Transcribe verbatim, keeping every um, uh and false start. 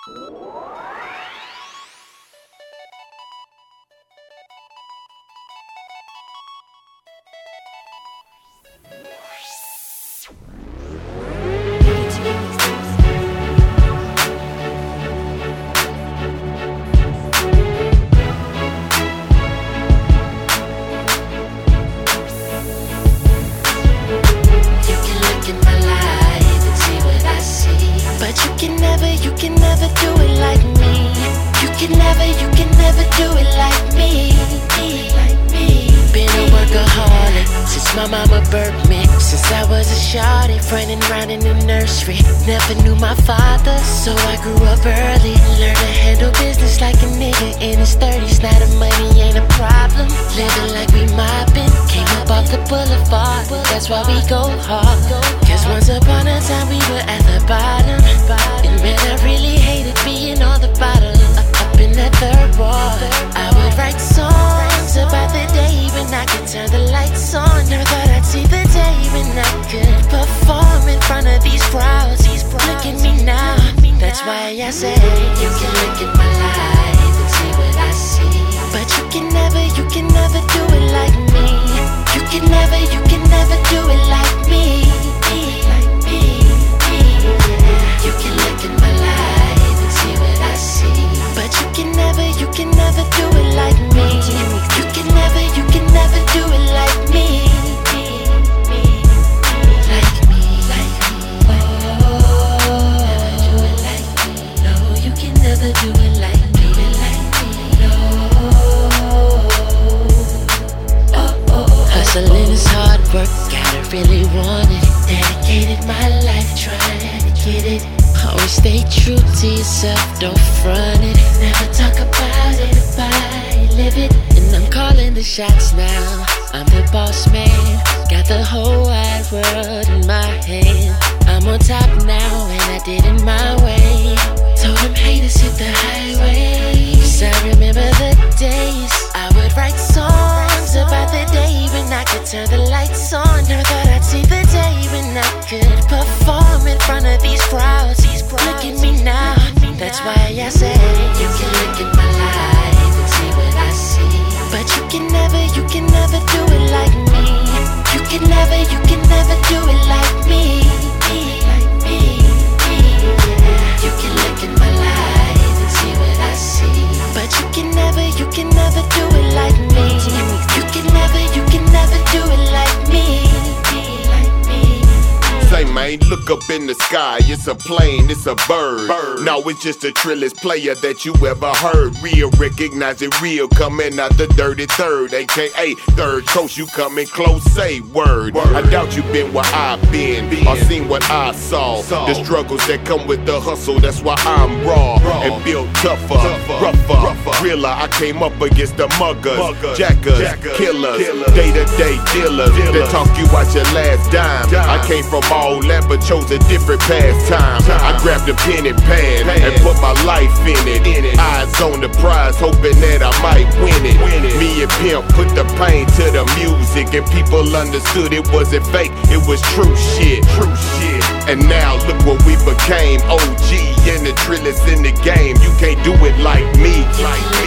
My mama birthed me since I was a shawty, running round in the nursery. Never knew my father, so I grew up early. Learned to handle business like a nigga in his thirties. Now the money ain't a problem. Living like we mobbing. Came up off the boulevard, that's why we go hard. Cause once upon a time we were at the bottom. And man, I really hated being on the bottom. Up in that third wall, I would write songs about the day when I could turn the lights on. Never thought I'd see the day when I could perform in front of these crowds. Look at me now, that's why I say you can look at my life and see what I see. But you can never, you can never do it like me. You can never, you can never do it like me. Like me, yeah. You can look at my life and see what I see. But you can never, you can never do it like me. You can never, you can never do it like me. Like me, like me. Oh, never do it like me. No, you can never do it like me. Like me, no. Oh, oh. Hustling is hard work, gotta really want it. Dedicated my life trying to get it. Always stay true to yourself, don't front it. Never talk about it, about it, live it. And I'm calling the shots now, I'm the boss man. Got the whole wide world in my hand. I'm on top now and I did it my way. Told them haters hit the highway. Cause I remember the days I would write songs about the day when I could turn the lights on. Never thought I'd see the day when I could perform in front of these crowds. Look at me now, that's why I say you can look at my life and see what I see. But you can never, you can never do it like me. You can never, you can never do it like me. Like me, yeah. You can look at my life and see what I see. But you can never, you can never do it like me. You can never, you can never do it like me. Say man, look up in the sky, it's a plane, it's a bird. bird. No, it's just the trillest player that you ever heard. Real, recognize it real, coming out the dirty third, aka third coast, you coming close, say word. word. I doubt you been where I've been, been. Or seen what I saw. saw. The struggles that come with the hustle, that's why I'm raw, raw. And built tougher, tougher rougher, rougher, realer. I came up against the muggers, muggers jackers, jackers, killers, killers. Day-to-day dealers, dealers that talk you out your last dime. dime. I came from all that but chose a different pastime. I grabbed a pen and pad and put my life in it. Eyes on the prize, hoping that I might win it. Me and Pimp put the pain to the music, and people understood it wasn't fake, it was true shit. True shit. And now look what we became. O G and the trillest in the game. You can't do it like me.